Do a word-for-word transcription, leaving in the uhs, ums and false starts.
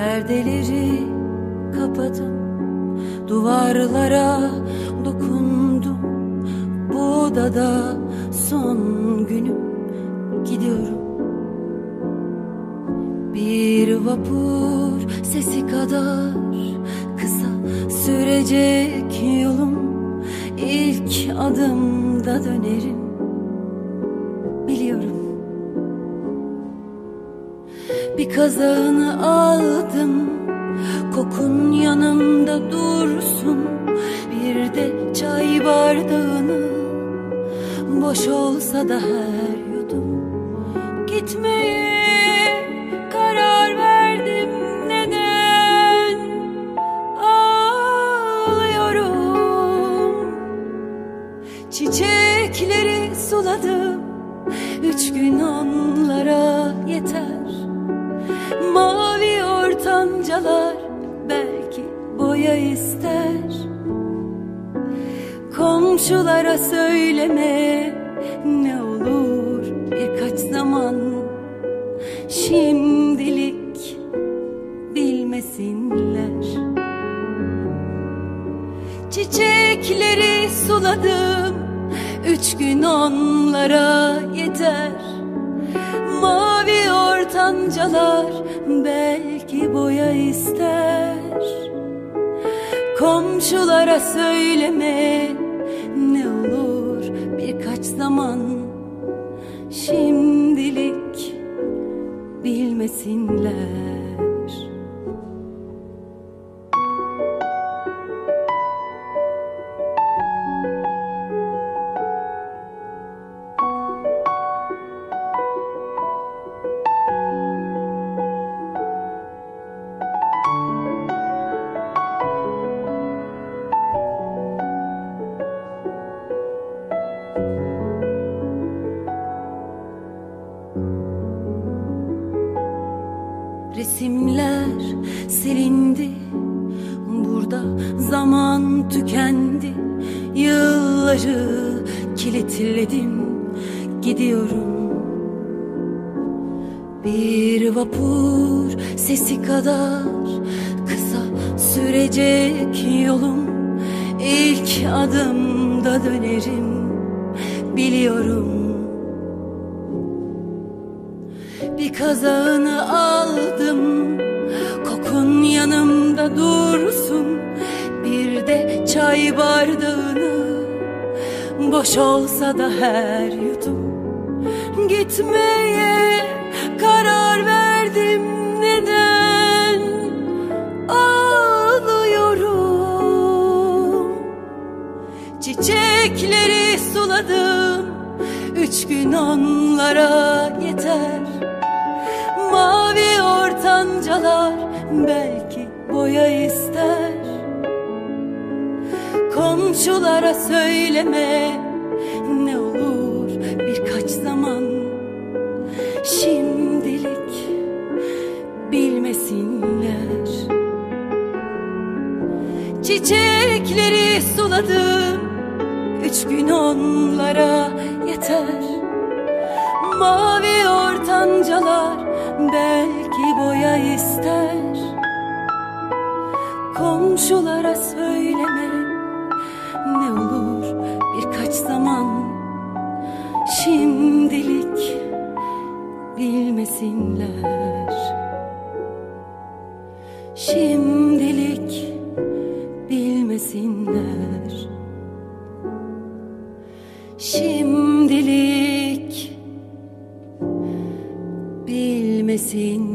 Perdeleri kapadım, duvarlara dokundum. Bu odada son günüm, gidiyorum. Bir vapur sesi kadar kısa sürecek yolum. İlk adımda dönerim, biliyorum. Bir kazağını aldım, kokun yanımda dursun. Bir de çay bardağını, boş olsa da her yudum. Gitmeye karar verdim, neden ağlıyorum? Çiçekleri suladım, üç gün onlara yeter. Mavi ortancalar belki boya ister. Komşulara söyleme ne olur birkaç zaman. Şimdilik bilmesinler. Çiçekleri suladım, üç gün onlara yeter. Mavi ortancalar belki boya ister. Komşulara söyleme ne olur birkaç zaman. Şimdilik bilmesinler. Resimler silindi, burada zaman tükendi. Yılları kilitledim, gidiyorum. Bir vapur sesi kadar kısa sürecek yolum. İlk adımda dönerim, biliyorum. Bir kazağını aldım, kokun yanımda dursun. Bir de çay bardağını, boş olsa da her yudum. Gitmeye karar verdim, neden ağlıyorum? Çiçekleri suladım, üç gün onlara yeter. Mavi ortancalar belki boya ister. Komşulara söyleme ne olur birkaç zaman. Şimdilik bilmesinler. Çiçekleri suladım, üç gün onlara yeter. Mavi ortancalar belki boya ister. Komşulara söyleme ne olur birkaç zaman. Şimdilik bilmesinler. Şimdilik bilmesinler. Şimdilik bilmesinler.